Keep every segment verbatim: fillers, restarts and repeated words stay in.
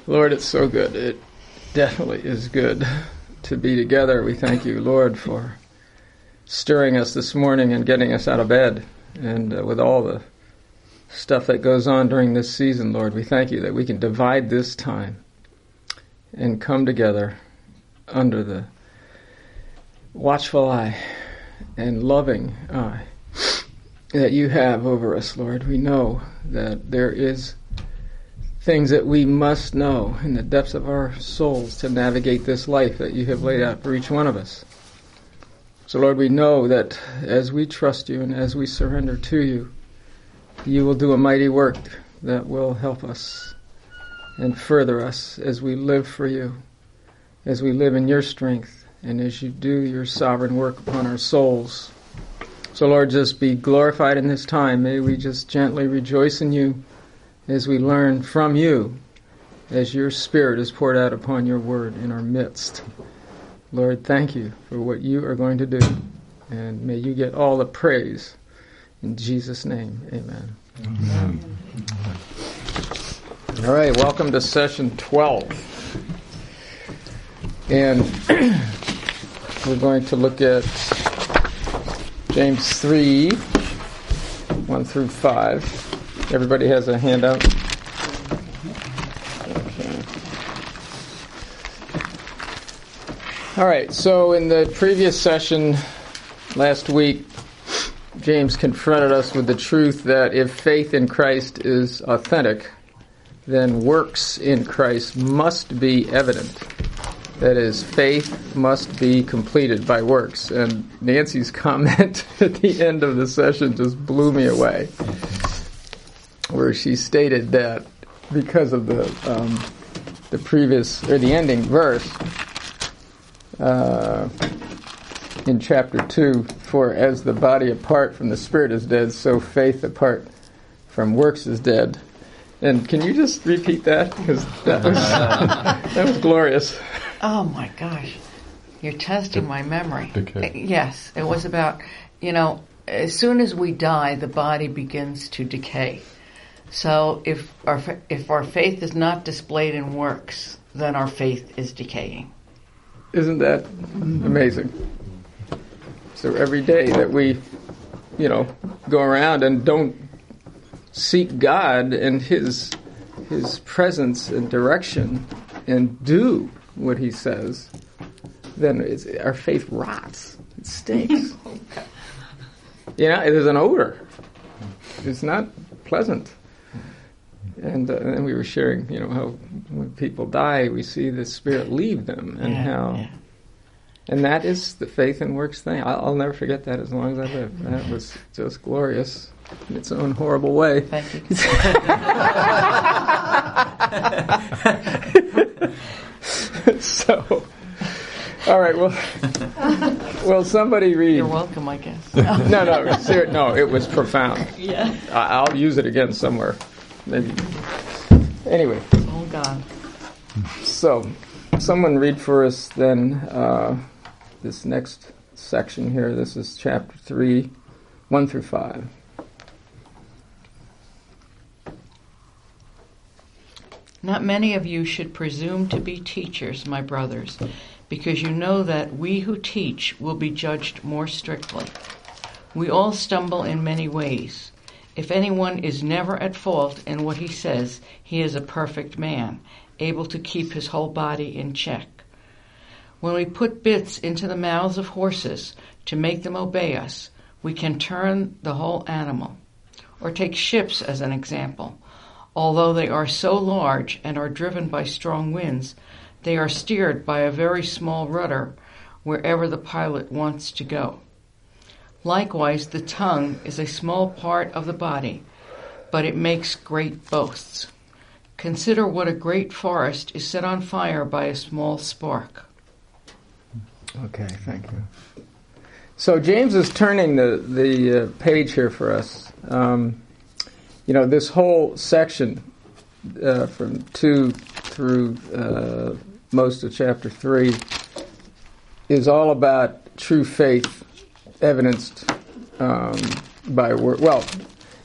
Lord, it's so good. It definitely is good to be together. We thank you, Lord, for stirring us this morning and getting us out of bed. And uh, with all the stuff that goes on during this season, Lord, we thank you that we can divide this time and come together under the watchful eye and loving eye that you have over us, Lord. We know that there is things that we must know in the depths of our souls to navigate this life that you have laid out for each one of us. So, Lord, we know that as we trust you and as we surrender to you, you will do a mighty work that will help us and further us as we live for you, as we live in your strength, and as you do your sovereign work upon our souls. So, Lord, just be glorified in this time. May we just gently rejoice in you as we learn from you, as your Spirit is poured out upon your word in our midst. Lord, thank you for what you are going to do, and may you get all the praise. In Jesus' name, amen. Amen. All right, welcome to session twelve. And we're going to look at James three, one through five. Everybody has a handout? Okay. All right, so in the previous session last week, James confronted us with the truth that if faith in Christ is authentic, then works in Christ must be evident. That is, faith must be completed by works. And Nancy's comment at the end of the session just blew me away, where she stated that because of the um, the previous, or the ending verse uh, in chapter two, for as the body apart from the spirit is dead, so faith apart from works is dead. And can you just repeat that? Because that was, that was glorious. Oh my gosh, you're testing my memory. Okay. Yes, it was about, you know, as soon as we die, the body begins to decay. So if our if our faith is not displayed in works, then our faith is decaying. Isn't that amazing? So every day that we, you know, go around and don't seek God and His His presence and direction and do what He says, then it's, our faith rots. It stinks. You know, there's an odor. It's not pleasant. And uh, and we were sharing, you know, how when people die, we see the Spirit leave them, and yeah, how, yeah. And that is the faith and works thing. I'll, I'll never forget that as long as I live. That was just glorious in its own horrible way. Thank you. So, all right. Well, well, somebody read. You're welcome, I guess. no, no, ser- no. It was profound. Yeah. I- I'll use it again somewhere. Maybe. Anyway. Oh God. So, someone read for us then uh, this next section here. This is chapter three, one through five. Not many of you should presume to be teachers, my brothers, because you know that we who teach will be judged more strictly. We all stumble in many ways. If anyone is never at fault in what he says, he is a perfect man, able to keep his whole body in check. When we put bits into the mouths of horses to make them obey us, we can turn the whole animal. Or take ships as an example. Although they are so large and are driven by strong winds, they are steered by a very small rudder wherever the pilot wants to go. Likewise, the tongue is a small part of the body, but it makes great boasts. Consider what a great forest is set on fire by a small spark. Okay, thank you. So James is turning the, the uh, page here for us. Um, you know, this whole section uh, from two through uh, most of chapter three is all about true faith evidenced um, by word. Well,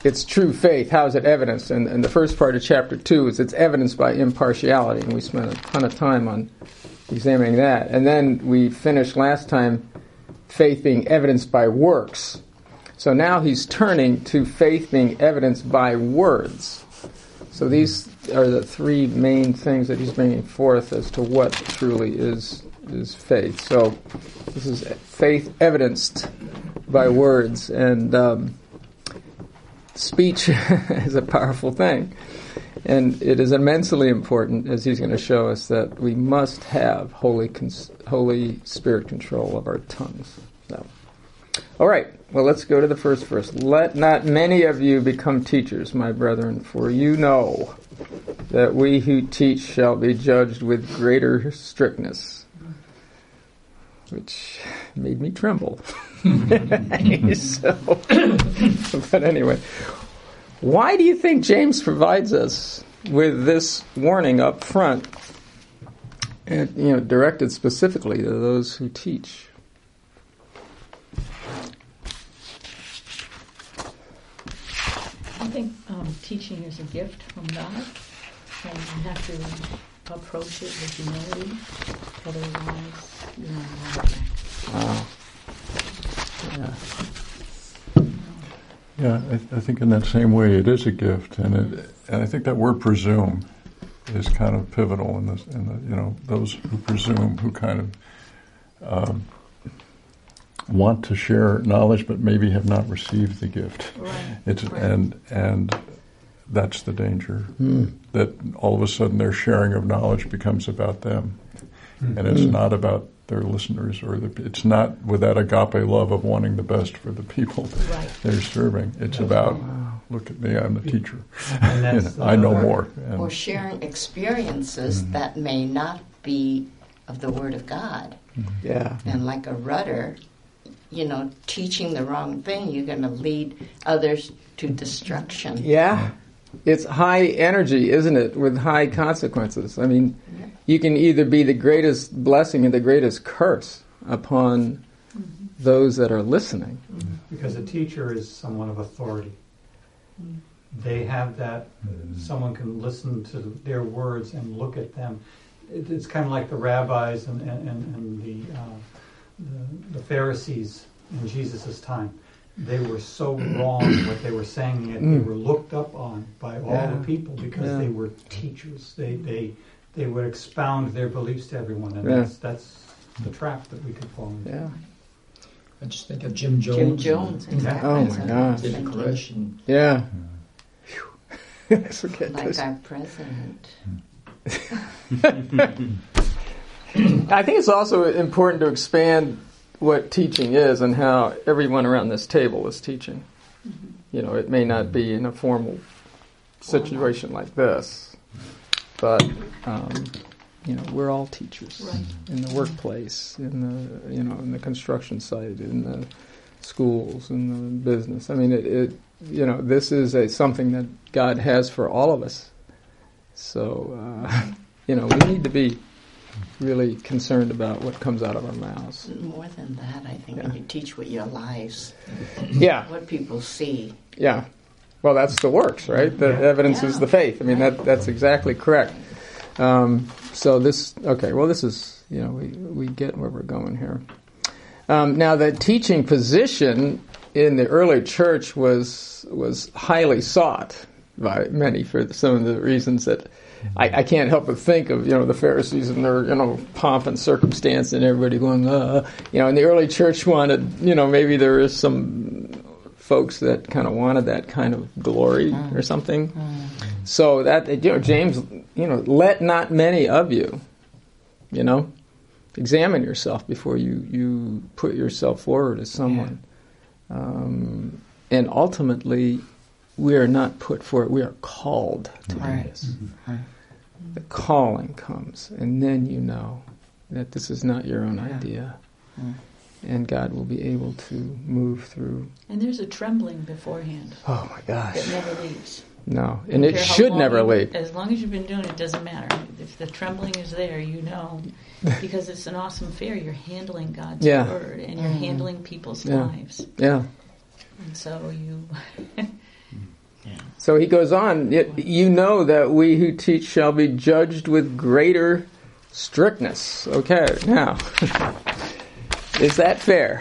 it's true faith. How is it evidenced? And, and the first part of chapter two is it's evidenced by impartiality, and we spent a ton of time on examining that. And then we finished last time faith being evidenced by works. So now he's turning to faith being evidenced by words. So these are the three main things that he's bringing forth as to what truly is is faith. So this is faith evidenced by words, and um, speech is a powerful thing. And it is immensely important, as he's going to show us, that we must have Holy cons- Holy Spirit control of our tongues. So, all right, well, let's go to the first verse. Let not many of you become teachers, my brethren, for you know that we who teach shall be judged with greater strictness. Which made me tremble. so, but anyway, why do you think James provides us with this warning up front, and you know, directed specifically to those who teach? I think um, teaching is a gift from God, and you have to approach it with humility. Otherwise, you're on the wrong track. Wow. Yeah. Yeah, I, I think in that same way it is a gift, and it, and I think that word "presume" is kind of pivotal in this. In the, you know, those who presume, who kind of um, want to share knowledge, but maybe have not received the gift. Right. It's right. and and that's the danger, Hmm. that all of a sudden their sharing of knowledge becomes about them, Mm-hmm. and it's not about their listeners, or the, it's not with that agape love of wanting the best for the people Right. they're serving. It's about, look at me, I'm the teacher. And that's, You know, I know uh, more. And Or sharing experiences Mhm. that may not be of the Word of God. Yeah. And like a rudder, you know, teaching the wrong thing, you're going to lead others to destruction. Yeah. It's high energy, isn't it, with high consequences. I mean, Yeah. you can either be the greatest blessing and the greatest curse upon those that are listening. because a teacher is someone of authority. They have that, someone can listen to their words and look at them. It, it's kind of like the rabbis and, and, and, and the, uh, the the Pharisees in Jesus' time. They were so wrong what they were saying, yet they Mm. were looked up on by all Yeah. the people because Yeah. they were teachers. They, they, they would expound their beliefs to everyone, and Yeah. that's, that's the trap that we could fall into. Yeah. I just think of Jim Jones. Jim Jones. exactly. Oh, my That's what gosh. I was David thinking. Koresh and Yeah. Phew. I forget Like this. our president. I think it's also important to expand what teaching is and how everyone around this table is teaching. You know, it may not be in a formal situation like this, but um, you know, we're all teachers Right. in the workplace, in the you know, in the construction site, in the schools, in the business. I mean, it, it you know, this is a something that God has for all of us. So uh, you know, we need to be really concerned about what comes out of our mouths. More than that, I think Yeah. you teach with your lives, Yeah, what people see. yeah. Well, that's the works, right? The Yeah. evidence is Yeah. the faith. I mean, that that's exactly correct. Um, so this, okay, well, this is, you know, we, we get where we're going here. Um, now, the teaching position in the early church was was highly sought by many for some of the reasons that I, I can't help but think of, you know, the Pharisees and their, you know, pomp and circumstance and everybody going, uh, you know, and the early church wanted, you know, maybe there is some folks that kind of wanted that kind of glory or something. So that, you know, James, you know, let not many of you, you know, examine yourself before you, you put yourself forward as someone. Um, and ultimately, we are not put forward, we are called to do Right. this. The calling comes, and then you know that this is not your own idea. Mm. And God will be able to move through. And there's a trembling beforehand Oh my gosh. that never leaves. No. I And don't it care how should long never you- leave. As long as you've been doing it, it doesn't matter. If the trembling is there, you know, because it's an awesome fear. You're handling God's Yeah. word, and you're Mhm. handling people's Yeah. lives. Yeah. And so you So he goes on, you know that we who teach shall be judged with greater strictness. Okay, now, is that fair?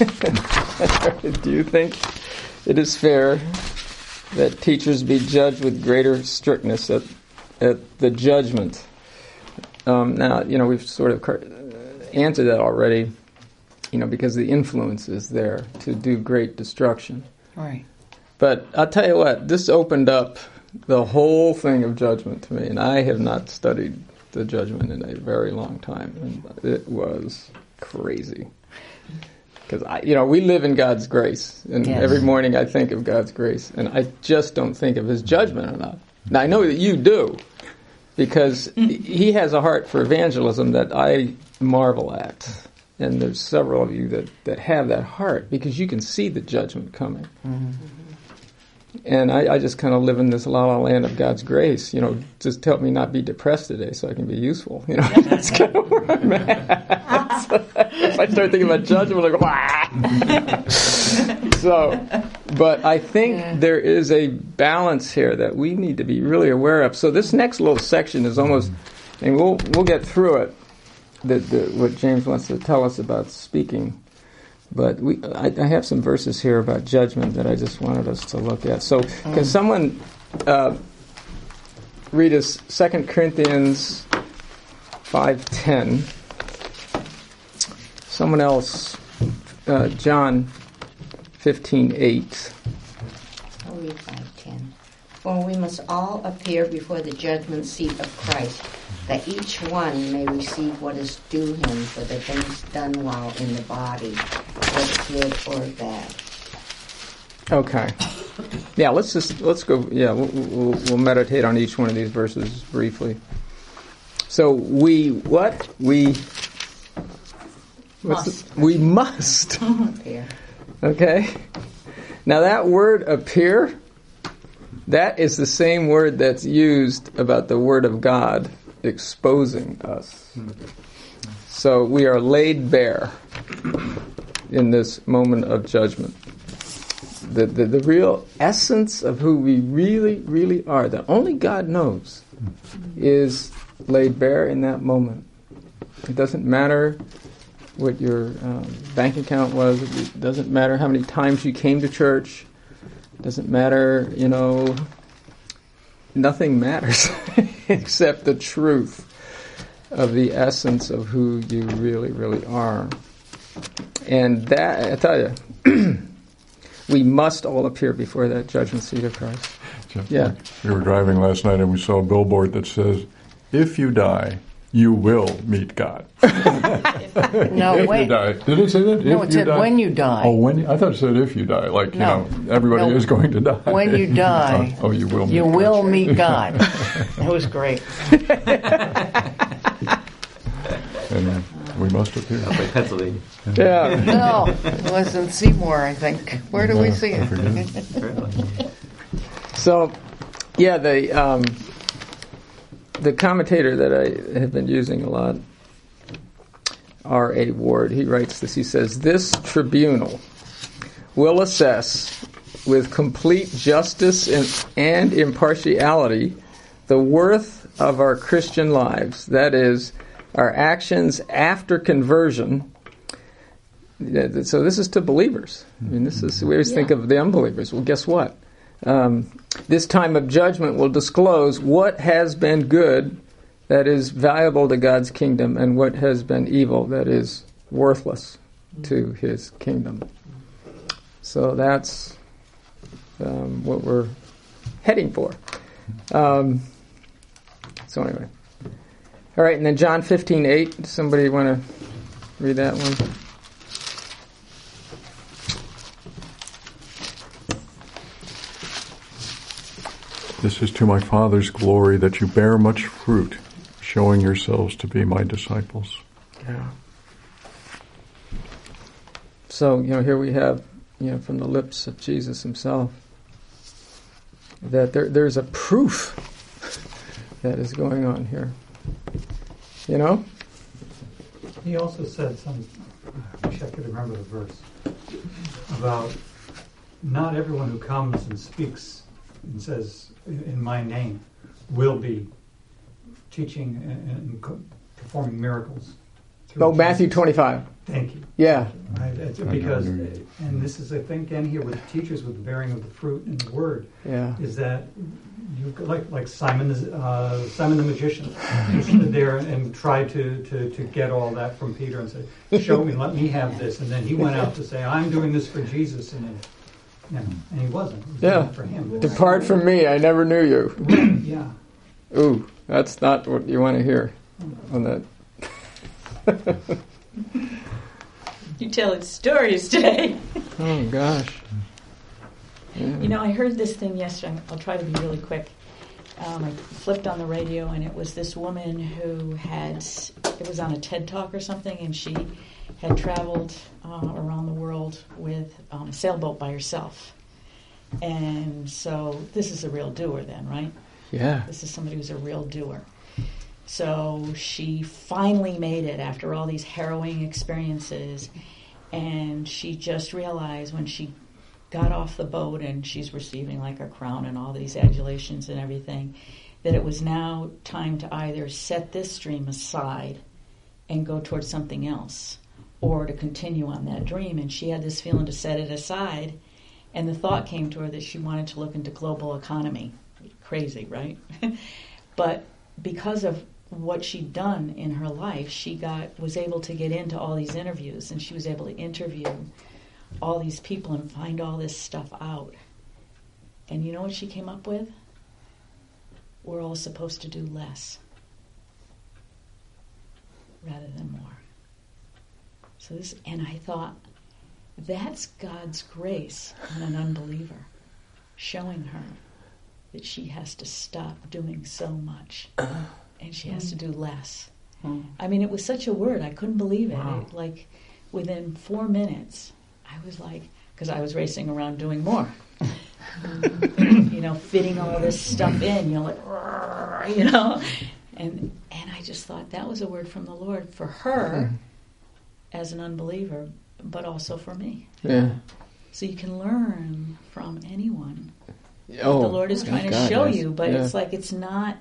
Do you think it is fair that teachers be judged with greater strictness at, at the judgment? Um, now, you know, we've sort of answered that already, you know, because the influence is there to do great destruction. Right. But I'll tell you what, this opened up the whole thing of judgment to me, and I have not studied the judgment in a very long time, and it was crazy. Because, I, you know, we live in God's grace, and yes. every morning I think of God's grace, and I just don't think of His judgment enough. Now, I know that you do, because He has a heart for evangelism that I marvel at. And there's several of you that, that have that heart, because you can see the judgment coming. Mm-hmm. And I, I just kind of live in this la la land of God's grace. You know, just help me not be depressed today so I can be useful. You know, that's kind of where I'm at. So if I start thinking about judgment, I go, ah! So, but I think yeah. there is a balance here that we need to be really aware of. So this next little section is almost, and we'll we'll get through it, the, the, what James wants to tell us about speaking. But we, I, I have some verses here about judgment that I just wanted us to look at. So mm. can someone uh, read us Second Corinthians five ten? Someone else, uh, John fifteen eight. I'll read five ten. For we must all appear before the judgment seat of Christ, that each one may receive what is due him for the things done while in the body, whether good or bad. Okay. Yeah, let's just let's go. Yeah, we'll, we'll, we'll meditate on each one of these verses briefly. So we what we what's must. The, we must appear. Okay. Now that word appear, that is the same word that's used about the Word of God exposing us. So we are laid bare in this moment of judgment. The, the the real essence of who we really, really are, that only God knows, is laid bare in that moment. It doesn't matter what your um, bank account was. It doesn't matter how many times you came to church. It doesn't matter, you know, nothing matters except the truth of the essence of who you really, really are. And that, I tell you, we must all appear before that judgment seat of Christ. Just yeah. We were driving last night and we saw a billboard that says, if you die, you will meet God. No, if wait. you die. Did it say that? No, if it said die? when you die. Oh, when you, I thought it said if you die. Like, no. you know, everybody no. is going to die. When you die. oh, oh, you will meet You God. will meet God. That was great. And we must appear. That's like Pennsylvania. Yeah. No, it was in Seymour, I think. Where do yeah, we see I it? So, yeah, the um, the commentator that I have been using a lot, R A Ward, he writes this. He says, this tribunal will assess with complete justice and, and impartiality the worth of our Christian lives, that is, our actions after conversion. So this is to believers. I mean, this is, we always yeah. think of the unbelievers. Well, guess what? Um, this time of judgment will disclose what has been good, that is valuable to God's kingdom, and what has been evil, that is worthless to His kingdom. So that's um, what we're heading for. Um, so anyway. All right, and then John fifteen eight. Somebody want to read that one? This is to my Father's glory that you bear much fruit, showing yourselves to be my disciples. Yeah. So, you know, here we have, you know, from the lips of Jesus Himself, that there, there's a proof that is going on here. You know? He also said some, I wish I could remember the verse, about not everyone who comes and speaks and says, in, in my name, will be teaching and, and co- performing miracles. through Oh, Matthew Jesus. twenty-five. Thank you. Yeah. Right, it's because, and this is, I think, again here with the teachers, with the bearing of the fruit and the word, Yeah. is that you like like Simon the uh, Simon the magician, who stood there and tried to, to, to get all that from Peter and said, "Show me, let me have this," and then he went out to say, "I'm doing this for Jesus," and then, you know, and he wasn't. He was Yeah. doing it for him. Depart from me, I never knew you. Yeah. Ooh, that's not what you want to hear on that. You telling stories today. Oh, gosh. Yeah. You know, I heard this thing yesterday. I'll try to be really quick. Um, I flipped on the radio, and it was this woman who had, it was on a TED Talk or something, and she had traveled uh, around the world with um, a sailboat by herself. And so this is a real doer then, right? Yeah. This is somebody who's a real doer. So she finally made it after all these harrowing experiences, and she just realized when she got off the boat and she's receiving like a crown and all these adulations and everything, that it was now time to either set this dream aside and go towards something else, or to continue on that dream. And she had this feeling to set it aside, and the thought came to her that she wanted to look into global economy. Crazy, right? But because of what she'd done in her life, she got was able to get into all these interviews, and she was able to interview all these people and find all this stuff out. And you know what she came up with? We're all supposed to do less rather than more. So this, and I thought, that's God's grace on an unbeliever, showing her that she has to stop doing so much and she has to do less. Mm. I mean, it was such a word, I couldn't believe it. Wow. It like, within four minutes, I was like, because I was racing around doing more. You know, fitting all this stuff in, you're like, "Rrr," you know? And and I just thought that was a word from the Lord for her as an unbeliever, but also for me. Yeah. So you can learn from anyone. Oh, The Lord is trying to God, show yes. you, but Yeah. it's like it's not,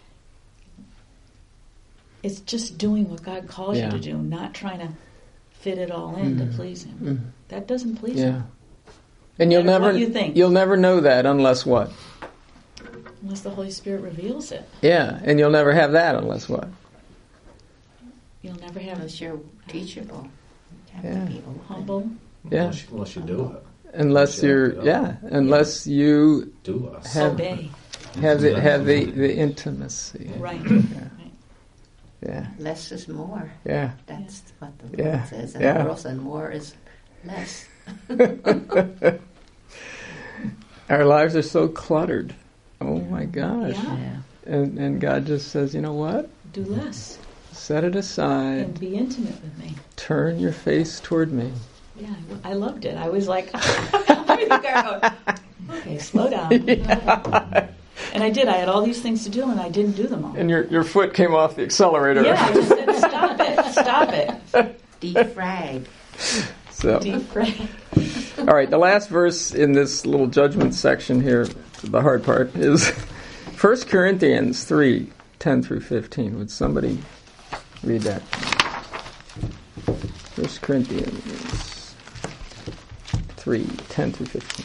it's just doing what God calls Yeah. you to do, not trying to fit it all in Mm. to please Him. Mm. That doesn't please Yeah. Him. And you'll No matter never what you think. you'll never know that unless what? Unless the Holy Spirit reveals it. Yeah, and you'll never have that unless what? You'll never have Unless you're teachable. You have Yeah. to be open. humble. Yeah. Unless, unless you do it. Unless you're yeah, unless you Do less. Have- Obey. have the have the, the intimacy. Right. Yeah. Less is more. Yeah. That's what the Lord Yeah. says. And Yeah. the world says more is less. Our lives are so cluttered. Oh my gosh. Yeah. And and God just says, you know what? Do less. Set it aside. And be intimate with me. Turn your face toward me. Yeah, I loved it. I was like, I was going, okay, slow down. And I did. I had all these things to do, and I didn't do them all. And your your foot came off the accelerator. Yeah, I just said, stop it, stop it. Defrag. So Defrag. all right, the last verse in this little judgment section here, the hard part, is First Corinthians three, ten through fifteen. Would somebody read that? First Corinthians three, ten through fifteen.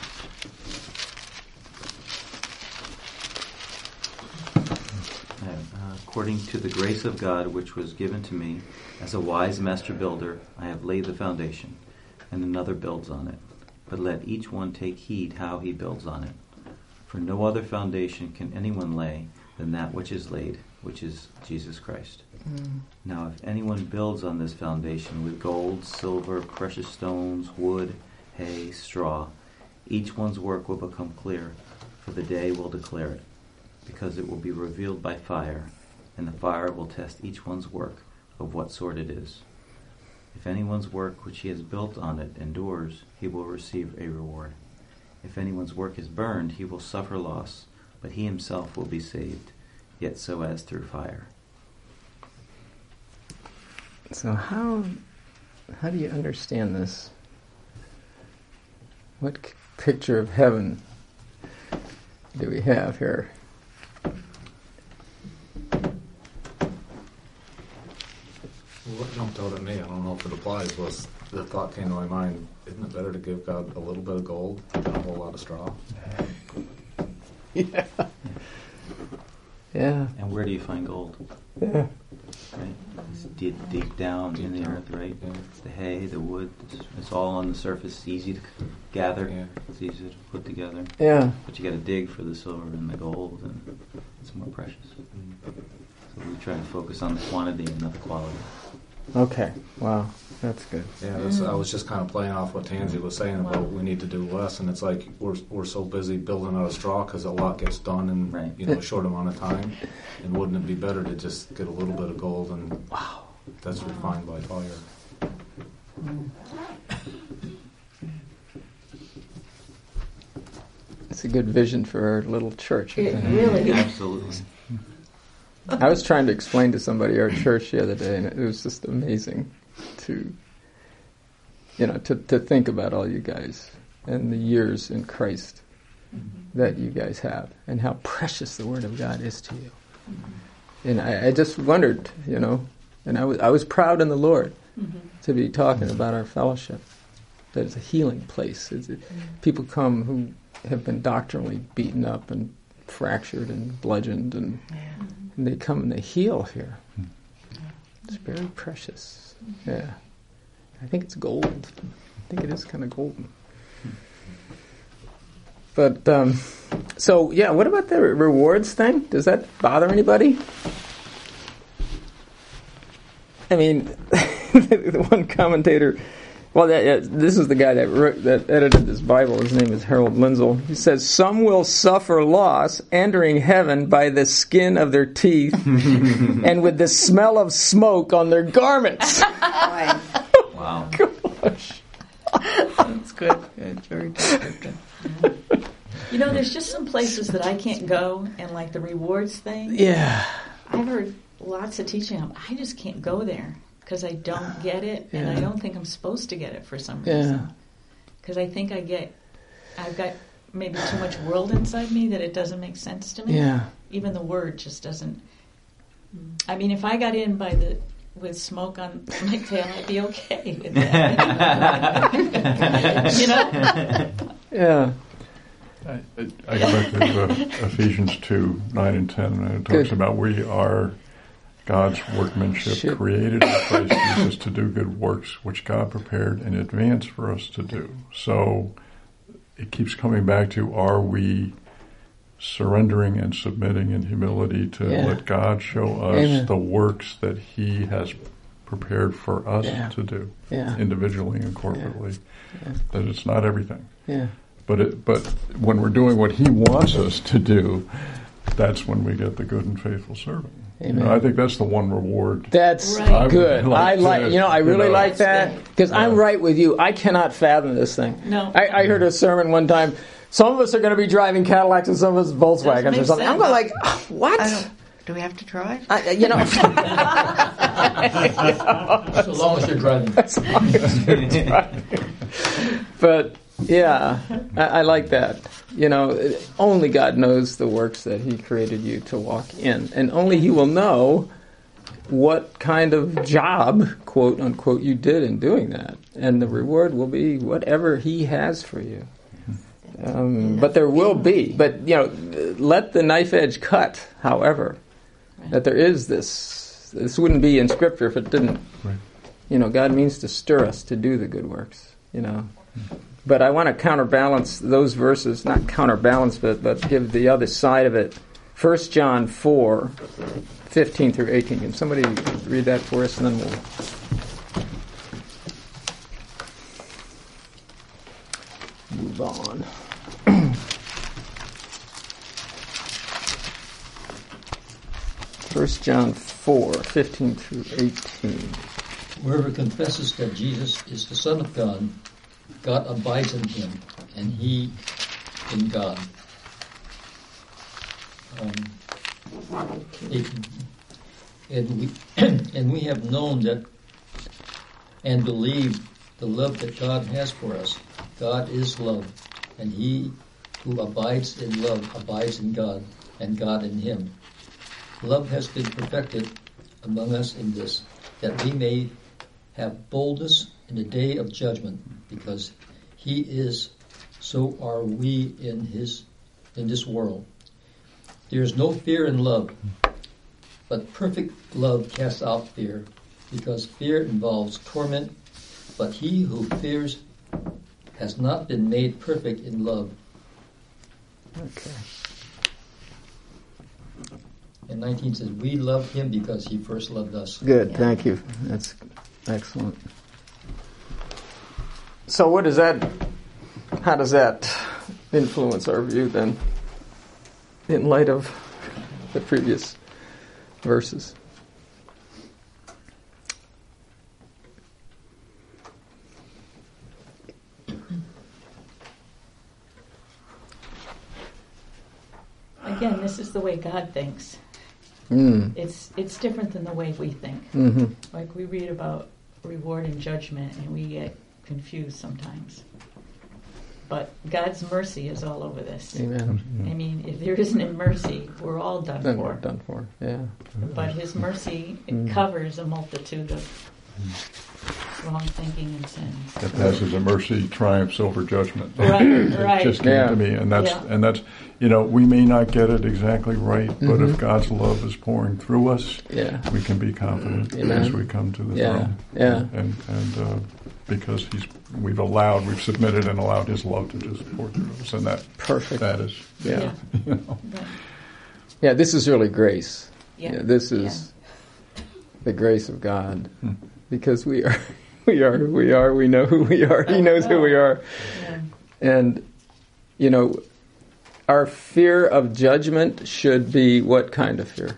Uh, according to the grace of God which was given to me, as a wise master builder, I have laid the foundation, and another builds on it. But let each one take heed how he builds on it. For no other foundation can anyone lay than that which is laid, which is Jesus Christ. Mm. Now if anyone builds on this foundation with gold, silver, precious stones, wood, hay, straw, each one's work will become clear, for the day will declare it, because it will be revealed by fire, and the fire will test each one's work of what sort it is. If anyone's work which he has built on it endures, he will receive a reward. If anyone's work is burned, he will suffer loss, but he himself will be saved, yet so as through fire. So how how do you understand this? What c- picture of heaven do we have here? What jumped out at me, I don't know if it applies, was the thought came to my mind, isn't it better to give God a little bit of gold than a whole lot of straw? Yeah. Yeah. And where do you find gold? Yeah. Right? It's deep, deep down Deep in the down. earth, right? Yeah. The hay, the wood, it's, it's all on the surface, easy to gather, Yeah. it's easy to put together. Yeah. But you got to dig for the silver and the gold, and it's more precious. So we try to focus on the quantity and not the quality. Okay. Wow. That's good. Yeah, that's, I was just kind of playing off what Tansy was saying about Wow. we need to do less, and it's like we're we're so busy building out of straw because a lot gets done in Right. you know a short amount of time, and wouldn't it be better to just get a little bit of gold and Wow. that's refined by fire? It's a good vision for our little church. It isn't it? really is. Absolutely. I was trying to explain to somebody our church the other day, and it was just amazing to, you know, to, to think about all you guys and the years in Christ that you guys have, and how precious the Word of God is to you. And I, I just wondered, you know, and I was I was proud in the Lord Mm-hmm. to be talking about our fellowship. That it's a healing place. It's, it, people come who have been doctrinally beaten up and fractured and bludgeoned, and, and they come and they heal here. It's very precious. Yeah. I think it's gold. I think it is kind of golden. But, um, so, yeah, what about the rewards thing? Does that bother anybody? I mean, the one commentator, well, that, yeah, this is the guy that wrote, that edited this Bible. His name is Harold Lindsell. He says, "Some will suffer loss entering heaven by the skin of their teeth and with the smell of smoke on their garments." Wow. Gosh. That's good. It's very descriptive. You know, there's just some places that I can't go, and like the rewards thing. Yeah. I've heard lots of teaching. um, I just can't go there because I don't get it, and I Yeah. don't think I'm supposed to get it for some Yeah. reason. Because I think I get, I've got maybe too much world inside me that it doesn't make sense to me. Yeah. Even the word just doesn't. I mean, if I got in by the with smoke on my tail, I'd be okay with that. You know? Yeah. I, I go back to uh, Ephesians two, nine and ten, and it talks Good. about we are God's workmanship, Ship. created in Christ Jesus to do good works, which God prepared in advance for us to do. So it keeps coming back to, are we surrendering and submitting in humility to Yeah. let God show us Amen. the works that He has prepared for us Yeah. to do, Yeah. individually and corporately. Yeah. That it's not everything. Yeah. But it, but when we're doing what He wants us to do, that's when we get the good and faithful servant. You know, Amen. I think that's the one reward. That's Right. I would good. like I like, to, you know, I you really know. like that because I'm Yeah. right with you. I cannot fathom this thing. No. I, I heard a sermon one time. Some of us are going to be driving Cadillacs and some of us Volkswagens Doesn't or make something. I'm sense. going like, what? I don't, do we have to drive? I, you know, So long as you're driving. but yeah, I, I like that. You know, only God knows the works that He created you to walk in, and only He will know what kind of job, quote unquote, you did in doing that, and the reward will be whatever He has for you. Um, but there will be, but you know, let the knife edge cut. However, that there is this. This wouldn't be in Scripture if it didn't. Right. You know, God means to stir us to do the good works. You know. But I want to counterbalance those verses, not counterbalance, but, but give the other side of it. First John four, fifteen through eighteen. Can somebody read that for us, and then we'll... move on. First John four, fifteen through eighteen. Whoever confesses that Jesus is the Son of God, God abides in him, and he in God. Um, it- and we and we have known that and believed the love that God has for us. God is love, and he who abides in love abides in God, and God in him. Love has been perfected among us in this, that we may have boldness in the day of judgment, because he is, so are we in his in this world. There is no fear in love, but perfect love casts out fear, because fear involves torment, but he who fears has not been made perfect in love. Okay. And nineteen says, we love him because he first loved us. Good, Yeah. thank you. That's excellent. So what does that, how does that influence our view then, in light of the previous verses? Again, this is the way God thinks. Mm. It's it's different than the way we think. Mm-hmm. Like we read about reward and judgment, and we get confused sometimes. But God's mercy is all over this. Amen. I mean, if there isn't a mercy, we're all done Then for. we're done for, yeah. But His mercy it Mm. covers a multitude of wrong thinking and sins. That passes a mercy triumphs over judgment. Right, It right. just came Yeah. to me, and that's Yeah. and that's you know we may not get it exactly right, but Mhm. if God's love is pouring through us, Yeah. we can be confident Amen. as we come to the Yeah. throne. Yeah. And and uh, because he's we've allowed we've submitted and allowed His love to just pour through us, and that Perfect. that is Yeah. Yeah. you know Right. Yeah, this is really grace. Yeah. This is the grace of God. Hmm. Because we are we are who we are, we know who we are, He knows who we are. Yeah. And, you know, our fear of judgment should be what kind of fear?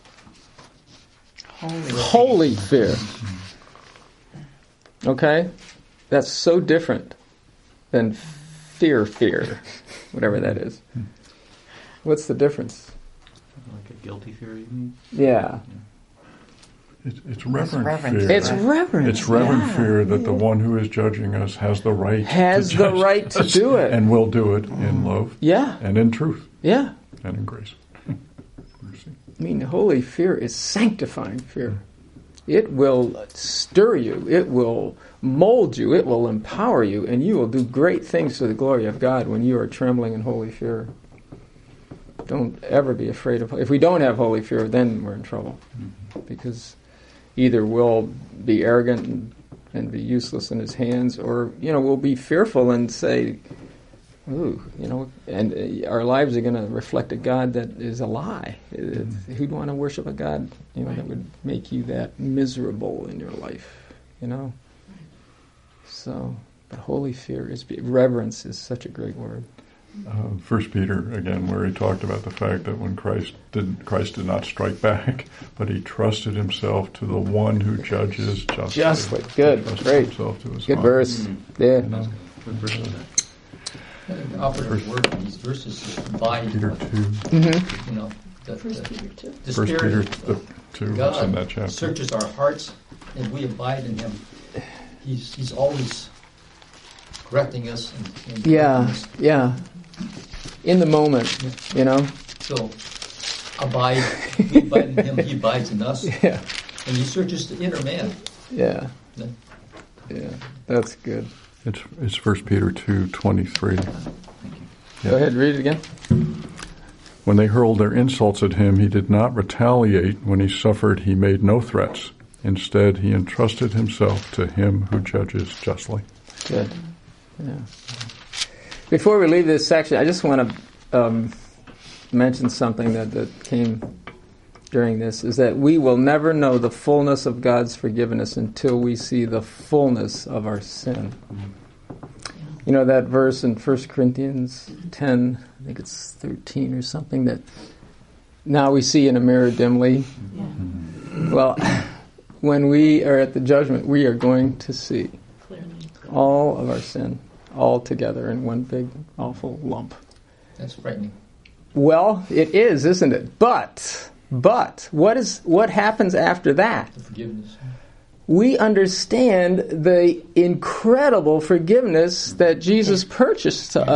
Holy. Holy fear. Okay? That's so different than fear, fear, whatever that is. What's the difference? Like a guilty fear, you mean? Yeah. it's, it's reverent reverent fear. fear. It's reverence. It's reverent Yeah. fear that the one who is judging us has the right Has to the judge right to us, do it. and will do it in love Yeah. and in truth Yeah. and in grace. Mercy. I mean, holy fear is sanctifying fear. It will stir you. It will mold you. It will empower you. And you will do great things to the glory of God when you are trembling in holy fear. Don't ever be afraid of... If we don't have holy fear, then we're in trouble. Because either we'll be arrogant and, and be useless in His hands, or, you know, we'll be fearful and say... Ooh, you know, and uh, our lives are going to reflect a God that is a lie. It, who'd want to worship a God, you know, that would make you that miserable in your life, you know? So, but holy fear is, reverence is such a great word. Uh, First Peter again, where he talked about the fact that when Christ did Christ did not strike back, but he trusted himself to the one who judges justly. Justly, good, He trusted great. himself to his Good Father. verse. Yeah. You know, What verse is that? The operative word in these verses is abide. Peter two, Mm-hmm. You know, that First the, Peter two. the First Spirit Peter of the two. That's in that God chapter. searches our hearts, and we abide in Him. He's He's always correcting us. And, and Yeah, correcting us. yeah. In the moment, you know? So abide, we abide in Him. He abides in us, Yeah, and He searches the inner man. yeah, Yeah. yeah. That's good. It's it's First Peter two twenty three. Go ahead, read it again. When they hurled their insults at him, he did not retaliate. When he suffered, he made no threats. Instead, he entrusted himself to him who judges justly. Good. Yeah. Before we leave this section, I just want to um, mention something that, that came during this, is that we will never know the fullness of God's forgiveness until we see the fullness of our sin. You know that verse in First Corinthians ten, I think it's thirteen or something, that now we see in a mirror dimly. Yeah. Well, when we are at the judgment, we are going to see Clearly. all of our sin, all together in one big, awful lump. That's frightening. Well, it is, isn't it? But, but, what is what happens after that? The forgiveness. We understand the incredible forgiveness that Jesus purchased to us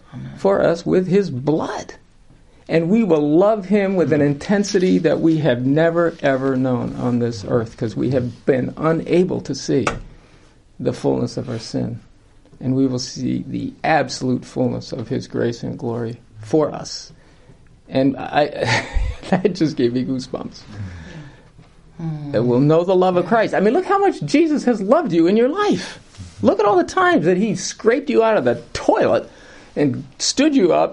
for us with his blood. And we will love him with an intensity that we have never, ever known on this earth, because we have been unable to see the fullness of our sin. And we will see the absolute fullness of his grace and glory for us. And I, that just gave me goosebumps. Mm. That we'll know the love of Christ. I mean, look how much Jesus has loved you in your life. Look at all the times that he scraped you out of the toilet and stood you up.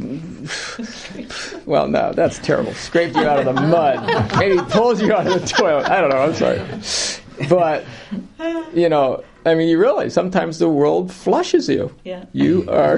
Well, no, that's terrible. Scraped you out of the mud. Maybe pulls you out of the toilet. I don't know, I'm sorry. But, you know, I mean, you realize sometimes the world flushes you. Yeah. You are,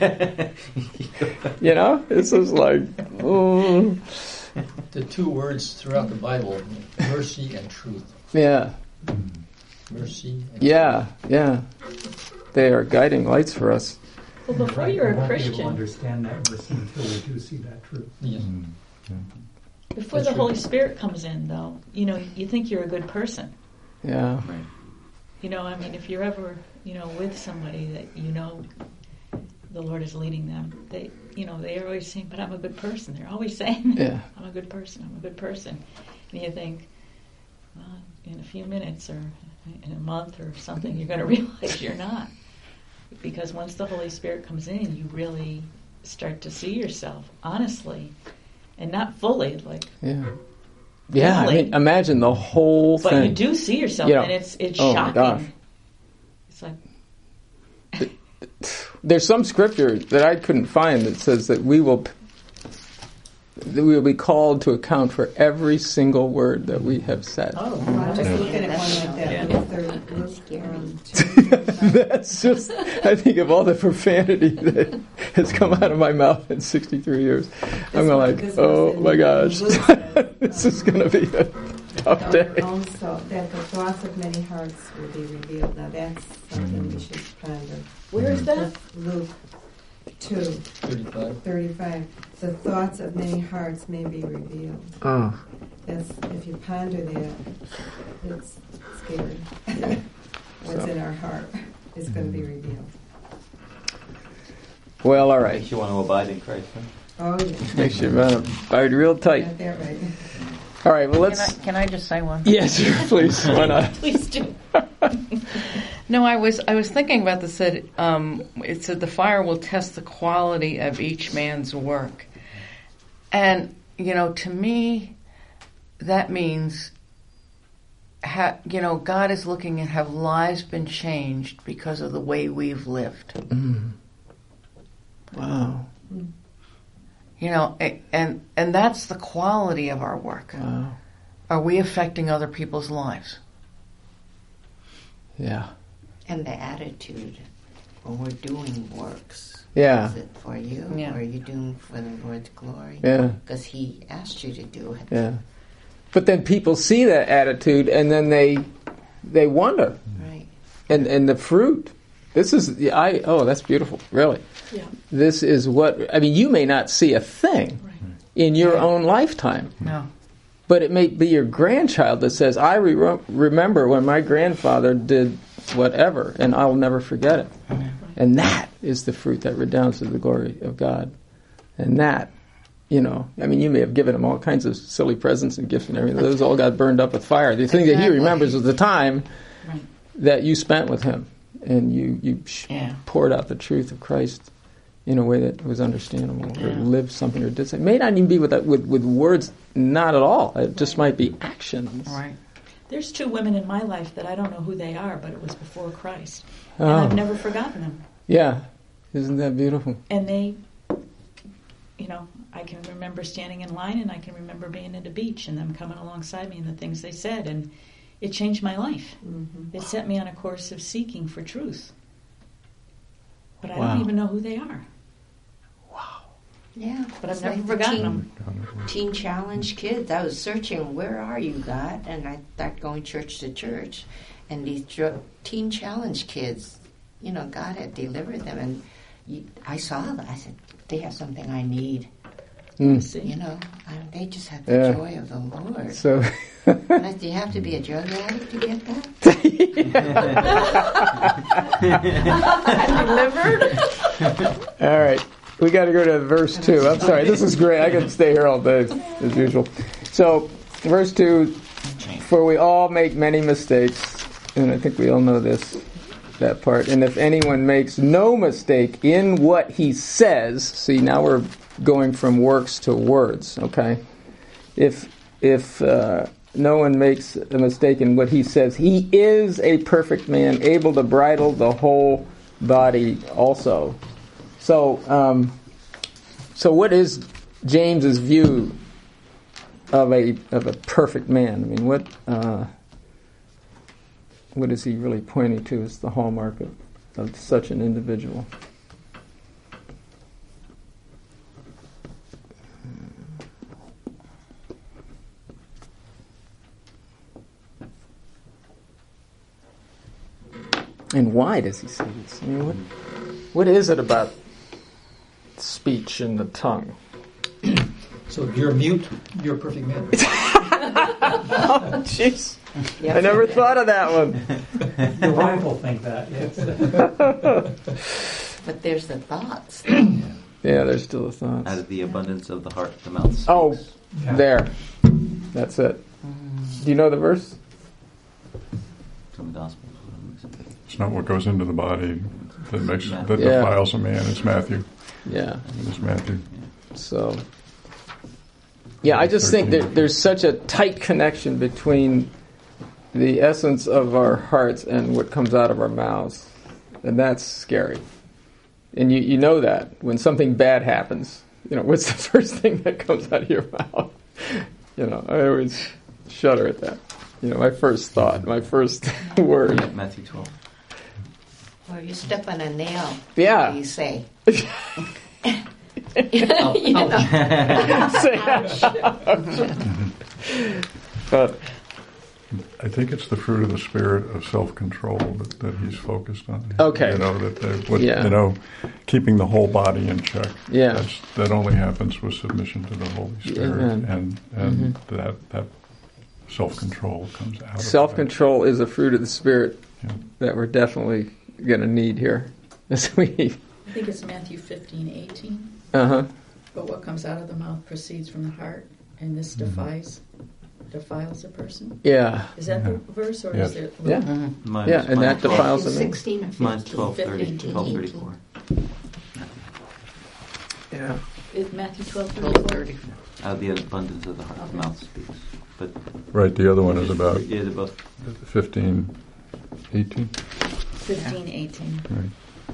you know, it's just like, oh. The two words throughout the Bible, mercy and truth. Yeah. Mercy and Yeah, yeah. They are guiding lights for us. Well, before Right, you're we a won't be able to Christian, understand that mercy until we do see that truth. Yes. before That's the true. Holy Spirit comes in, though, you know, you think you're a good person. Yeah. Right. You know, I mean, if you're ever, you know, with somebody that you know the Lord is leading them, they, you know, they are always saying, but I'm a good person. They're always saying, Yeah. I'm a good person, I'm a good person. And you think, well, in a few minutes or in a month or something, you're going to realize you're not. Because once the Holy Spirit comes in, you really start to see yourself, honestly, and not fully, like, Yeah. Yeah, I Fully. mean, imagine the whole but thing. you do see yourself, You know, and it's it's oh my shocking. gosh. It's like, There's some scripture that I couldn't find that says that we will that we will be called to account for every single word that we have said. oh, Well, I was Yeah. looking at one like that. Yeah. If they're That's scary. um, two- That's just, I think of all the profanity that has come out of my mouth in sixty-three years. I'm one- like, this oh was in my gosh, Luke said, this is going to be a tough um, day. Also, that the thoughts of many hearts will be revealed. Now that's something we should ponder. where is that? Luke two thirty-five. thirty-five. The thoughts of many hearts may be revealed. Oh, That's, if you ponder that, it's scary. What's So. in our heart is going to be revealed. well, all right. Makes you want to abide in Christ, huh? Oh, yeah. Makes you run abide real tight. Got that right. All right, well, Can I, let's. can I just say one? Yes, sure, please. Why not? Please do. No, I was I was thinking about this. That um, it said the fire will test the quality of each man's work, and you know, to me, that means, ha, you know, God is looking at have lives been changed because of the way we've lived. Mm. Wow. You know, a- and and that's the quality of our work. Wow. Are we affecting other people's lives? Yeah. And the attitude when we're doing works. Yeah. Is it for you, Yeah. or are you doing for the Lord's glory? Yeah. Because He asked you to do it. Yeah. But then people see that attitude and then they they wonder. Right. And and the fruit. This is the I oh, that's beautiful. Really. Yeah. This is what I mean, you may not see a thing Right. in your own lifetime. No. But it may be your grandchild that says, I re- remember when my grandfather did whatever, and I'll never forget it. And that is the fruit that redounds to the glory of God. And that, you know, I mean, you may have given him all kinds of silly presents and gifts and everything. Those all got burned up with fire. The thing that he Exactly. remembers is the time Right. that you spent with him. And you, you sh- Yeah. poured out the truth of Christ in a way that was understandable, or Yeah. lived something, or did something. It may not even be with, that, with with words, not at all. It just might be actions. Right. There's two women in my life that I don't know who they are, but it was before Christ. Oh. And I've never forgotten them. Yeah. Isn't that beautiful? And they, you know, I can remember standing in line, and I can remember being at a beach and them coming alongside me and the things they said. And it changed my life. Mm-hmm. It set me on a course of seeking for truth. But I Wow. don't even know who they are. Yeah. But I've it's never like the forgotten teen, them. Teen Challenge kids. I was searching, where are you, God? And I started going church to church. And these dr- Teen Challenge kids, you know, God had delivered them. And you, I saw that. I said, they have something I need. Mm. See? You know, I, they just have the Yeah. joy of the Lord. So, And I said, do you have to be a drug addict to get that? Delivered? All right. We got to go to verse two. I'm sorry. This is great. I could stay here all day, as usual. So, verse two, for we all make many mistakes, and I think we all know this, that part. And if anyone makes no mistake in what he says, see, now we're going from works to words, okay? If if uh, no one makes a mistake in what he says, he is a perfect man, able to bridle the whole body also. So, um, so what is James's view of a of a perfect man? I mean, what uh, what is he really pointing to as the hallmark of, of such an individual? And why does he say this? I mean, what what is it about speech and the tongue? So if you're mute, you're a perfect man. Oh, jeez. I never thought of that one. Your wife will think that, yes. But there's the thoughts. Yeah, there's still the thoughts. Out of the abundance of the heart, the mouth speaks. Oh, Yeah. there. That's it. Do you know the verse? From the Gospels. It's not what goes into the body that makes that Yeah. defiles a man. It's Matthew. Yeah. It's Matthew. So, yeah, I just think that there's such a tight connection between the essence of our hearts and what comes out of our mouths. And that's scary. And you, you know that. When something bad happens, you know, what's the first thing that comes out of your mouth? You know, I always shudder at that. You know, my first thought, my first word. Yeah, Matthew twelve. Or you step on a nail. Yeah. What do you say? You know. But I think it's the fruit of the spirit of self-control that, that he's focused on. Okay. You know that they, what, Yeah. you know, keeping the whole body in check. Yeah. That's, that only happens with submission to the Holy Spirit, Amen. and and Mm-hmm. that that self-control comes out. self-control is a fruit of the Spirit Yeah. that we're definitely going to need here. As we, I think it's Matthew fifteen, eighteen. uh-huh. But what comes out of the mouth proceeds from the heart, and this defies defiles a person. Yeah. Is that the verse, or Yes. is it? Yeah. Mine Yeah, is- and mine that is twelve- defiles Matthew a man. sixteen or Mine's fifteen? twelve thirty, fifteen, twelve thirty-four. Yeah. Is Matthew twelve, twelve thirty-four? thirty. Out of the abundance of the heart, the mouth speaks. But Right. The other one is about yeah, they're both. fifteen, eighteen. Fifteen, eighteen. Right.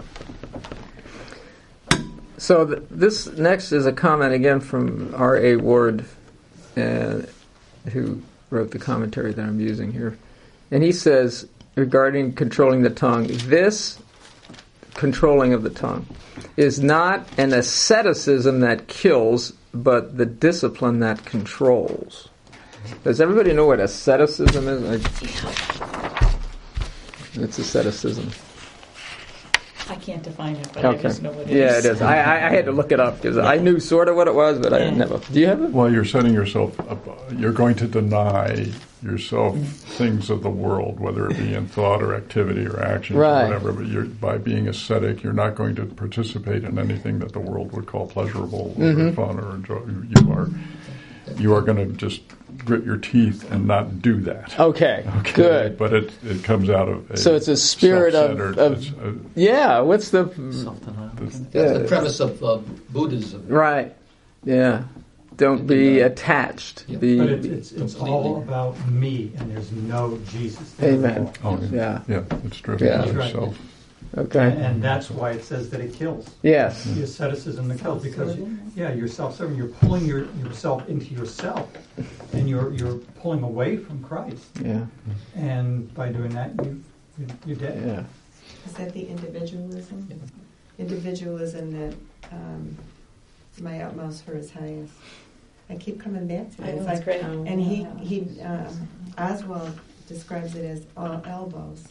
So th- this next is a comment again from R A Ward, uh, who wrote the commentary that I'm using here. And he says, regarding controlling the tongue, this controlling of the tongue is not an asceticism that kills, but the discipline that controls. Does everybody know what asceticism is? I, it's asceticism. I can't define it, but I Okay. just know what it is. Yeah, it is. I, I, I had to look it up because I knew sort of what it was, but I didn't never. Do you have it? Well, you're setting yourself up. You're going to deny yourself things of the world, whether it be in thought or activity or action Right. or whatever. But you're, by being ascetic, you're not going to participate in anything that the world would call pleasurable or Mhm. fun or enjoy. You are, you are going to just grit your teeth and not do that. Okay, Okay, good. But it it comes out of a So it's a spirit of, self-centered- of it's a- yeah. What's the Self-denial. That's- That's the Yeah. premise of uh, Buddhism. right? Yeah, don't be attached. Yeah. Be But it's, it's, it's all Completely. about me, and there's no Jesus there. Amen. oh, Yeah. yeah, it's driven Yeah. by That's right. yourself. Okay. And, and that's why it says that it kills. Yes. The asceticism that kills, because yeah, you're self-serving. You're pulling your, yourself into yourself, and you're you're pulling away from Christ. Yeah. And by doing that, you, you you're dead. Yeah. Is that the individualism? Individualism that um, my utmost for his highest. I keep coming back to I it. know, It's it's like, great. and he he um, Oswald describes it as all elbows.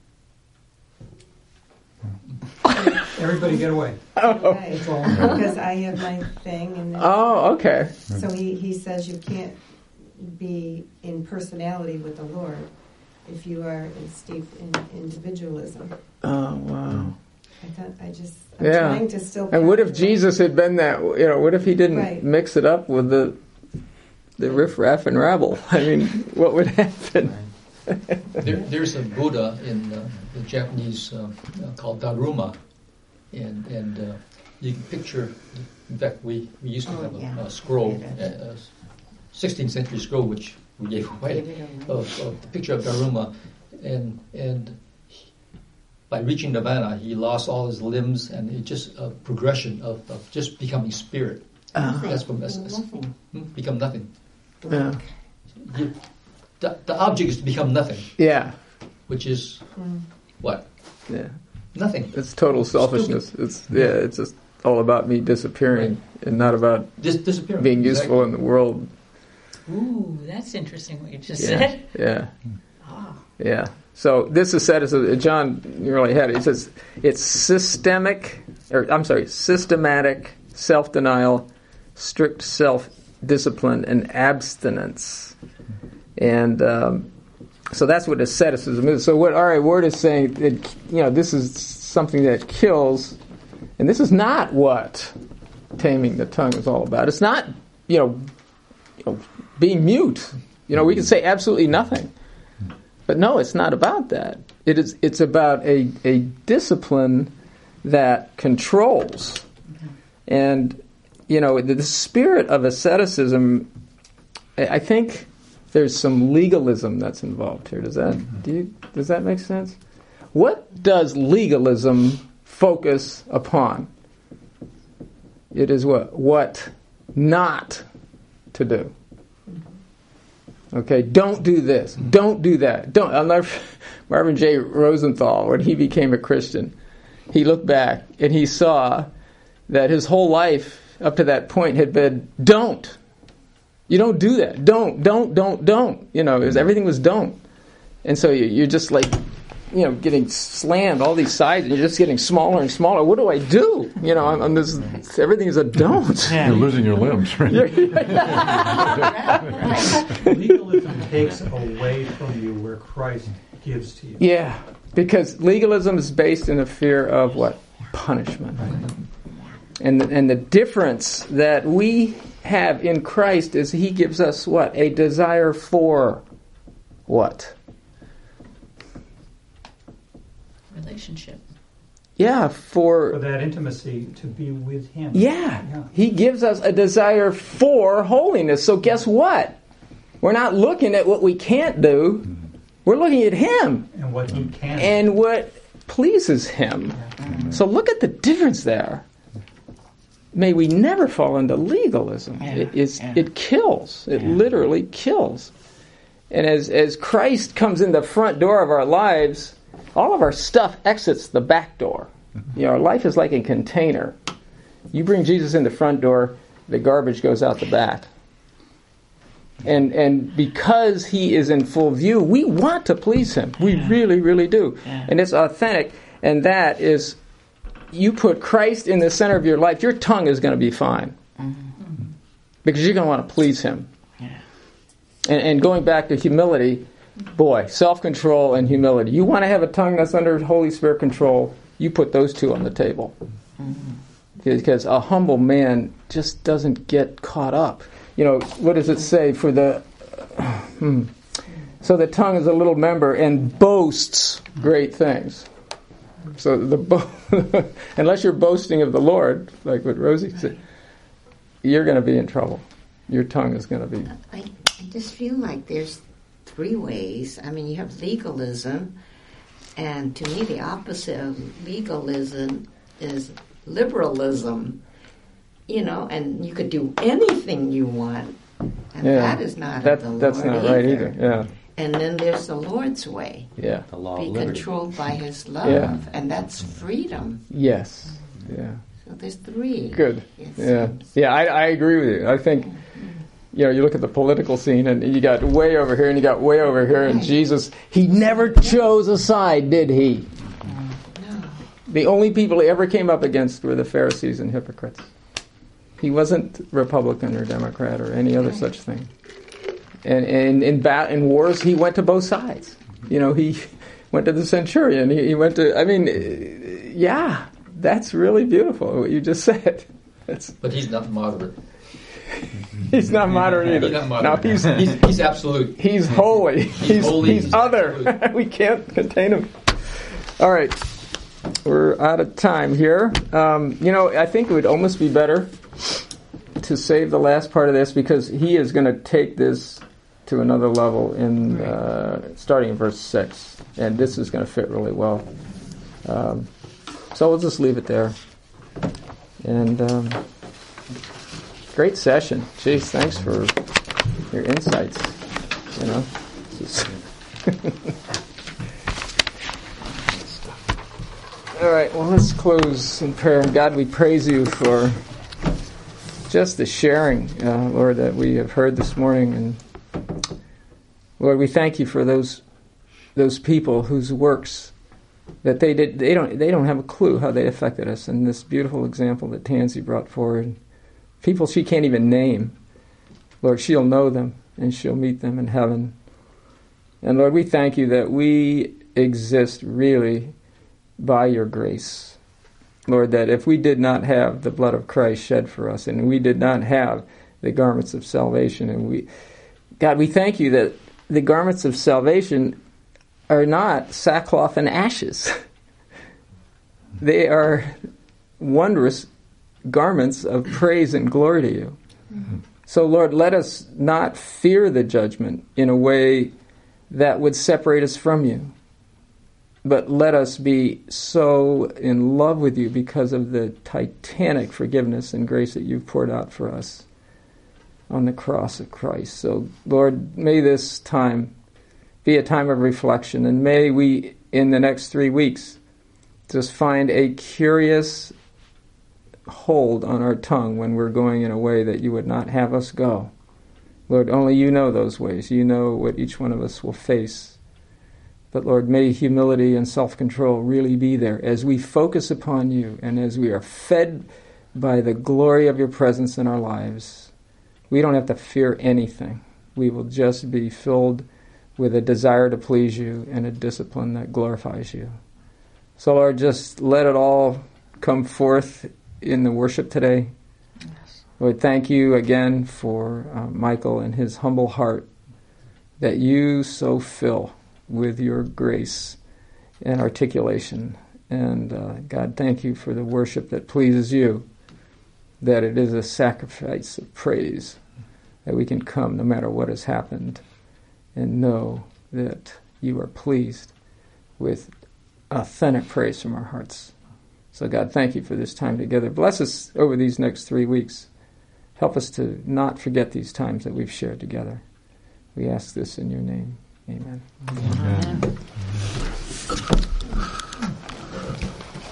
Everybody get away. Oh. Right. It's all Because I have my thing, and then, Oh. Okay. so he, he says you can't be in personality with the Lord if you are in steeped in individualism. Oh wow. I thought I just I'm Yeah. trying to still. And what if Jesus had been that? You know, what if he didn't Right. mix it up with the the riffraff and rabble? I mean, what would happen? There, there's a Buddha in uh, the Japanese uh, uh, called Daruma, and and uh, you can picture. In fact, we, we used to Oh, have a, yeah. a scroll, Yeah, a, a sixteenth century scroll, which we gave away, Give it away. of, of the picture of Daruma, and and he, by reaching nirvana, he lost all his limbs, and it just a progression of, of just becoming spirit. Nothing. That's from that's, that's- Nothing. hmm, become nothing. Yeah. You, the, the object is to become nothing, Yeah. which is Mm. what? Yeah. Nothing. It's total selfishness. It's yeah. It's just all about me disappearing and not about Dis- disappearing. being useful in Exactly. the world. Ooh, that's interesting what you just Yeah. said. Yeah. Ah. Yeah. So this is said as a, John really had it. He says it's systemic, or I'm sorry, systematic self-denial, strict self-discipline, and abstinence. And um, so that's what asceticism is. So what R A Ward is saying, it, you know, this is something that kills, and this is not what taming the tongue is all about. It's not, you know, you know being mute. You know, we can say absolutely nothing. But no, it's not about that. It is. It's about a, a discipline that controls. And, you know, the, the spirit of asceticism, I, I think there's some legalism that's involved here. Does that do you, does that make sense? What does legalism focus upon? It is what? What not to do. Okay, don't do this. Don't do that. Don't. I'll never. Marvin J. Rosenthal, when he became a Christian, he looked back and he saw that his whole life up to that point had been don't. You don't do that. Don't. Don't. Don't. Don't. You know, it was, everything was don't. And so you, you're just like, you know, getting slammed all these sides, and you're just getting smaller and smaller. What do I do? You know, I'm, I'm this. Everything is a don't. You're losing your limbs, right? Legalism takes away from you where Christ gives to you. Yeah, because legalism is based in a fear of what? Punishment. And the, and the difference that we have in Christ is He gives us what? A desire for what? Relationship. Yeah, For for... that intimacy to be with Him. Yeah, Yeah. He gives us a desire for holiness. So guess what? We're not looking at what we can't do. We're looking at Him And what He can. and what pleases Him. So look at the difference there. May we never fall into legalism. Yeah, It, is, yeah. it kills. It Yeah. literally kills. And as, as Christ comes in the front door of our lives, all of our stuff exits the back door. You know, our life is like a container. You bring Jesus in the front door, the garbage goes out the back. And and because He is in full view, we want to please Him. We Yeah. really, really do. Yeah. And it's authentic. And that is, you put Christ in the center of your life, your tongue is going to be fine. Mm-hmm. Because you're going to want to please Him. Yeah. And, and going back to humility, boy, self-control and humility. You want to have a tongue that's under Holy Spirit control, you put those two on the table. Mm-hmm. Because a humble man just doesn't get caught up. You know, what does it say for the... Hmm. So the tongue is a little member and boasts great things. So the bo- unless you're boasting of the Lord, like what Rosie said, you're going to be in trouble. Your tongue is going to be... I, I just feel like there's three ways. I mean, you have legalism, and to me, the opposite of legalism is liberalism. You know, and you could do anything you want, and Yeah. that is not That, of the that's Lord not right either. Yeah, And then there's the Lord's way. yeah, The law Be of liberty. controlled by His love, Yeah. and that's freedom. yes, yeah. So there's three. Good. it Yeah, seems. yeah. I, I agree with you. I think, you know, you look at the political scene, and you got way over here, and you got way over here, and Jesus, He never chose a side, did He? No. The only people He ever came up against were the Pharisees and hypocrites. He wasn't Republican or Democrat or any other such thing. And and in bat in wars, He went to both sides. You know, He went to the centurion. He, he went to. I mean, yeah, that's really beautiful, what you just said. That's, But he's not moderate. he's not moderate either. He's not moderate. No, he's, he's, he's absolute. he's holy. He's, He's, holy. he's He's other. absolute. We can't contain him. All right. We're out of time here. Um, you know, I think it would almost be better to save the last part of this, because he is going to take this to another level in uh, starting in verse six. And this is going to fit really well. Um, so we'll just leave it there. And um, great session. Jeez, thanks for your insights. You know. All right, well, let's close in prayer. God, we praise you for just the sharing, uh, Lord, that we have heard this morning. And Lord, we thank you for those those people whose works that they did they don't they don't have a clue how they affected us. And this beautiful example that Tansy brought forward, people she can't even name, Lord, she'll know them and she'll meet them in heaven. And Lord, we thank you that we exist really by your grace. Lord, that if we did not have the blood of Christ shed for us, and we did not have the garments of salvation, and we, God, we thank you that the garments of salvation are not sackcloth and ashes. They are wondrous garments of praise and glory to you. Mm-hmm. So, Lord, let us not fear the judgment in a way that would separate us from you, but let us be so in love with you because of the titanic forgiveness and grace that you've poured out for us on the cross of Christ. So, Lord, may this time be a time of reflection, and may we, in the next three weeks, just find a curious hold on our tongue when we're going in a way that you would not have us go. Lord, only you know those ways. You know what each one of us will face. But Lord, may humility and self-control really be there as we focus upon you and as we are fed by the glory of your presence in our lives. We don't have to fear anything. We will just be filled with a desire to please you and a discipline that glorifies you. So Lord, just let it all come forth in the worship today. Yes. Lord, thank you again for uh, Michael and his humble heart that you so fill with your grace and articulation. And uh, God, thank you for the worship that pleases you, that it is a sacrifice of praise, that we can come no matter what has happened and know that you are pleased with authentic praise from our hearts. So God, thank you for this time together. Bless us over these next three weeks. Help us to not forget these times that we've shared together. We ask this in your name. Amen. Amen.